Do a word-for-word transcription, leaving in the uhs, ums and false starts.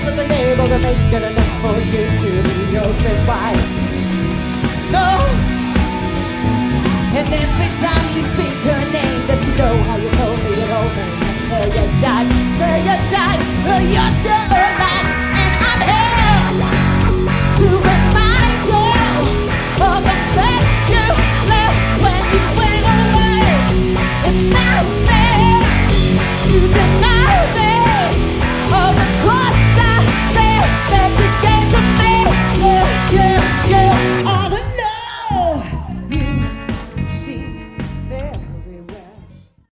was unable to make it enough for you to be open wide. No. And every time you speak her name, does she know how you told me your whole name until you died, till you died? Well, you're still open.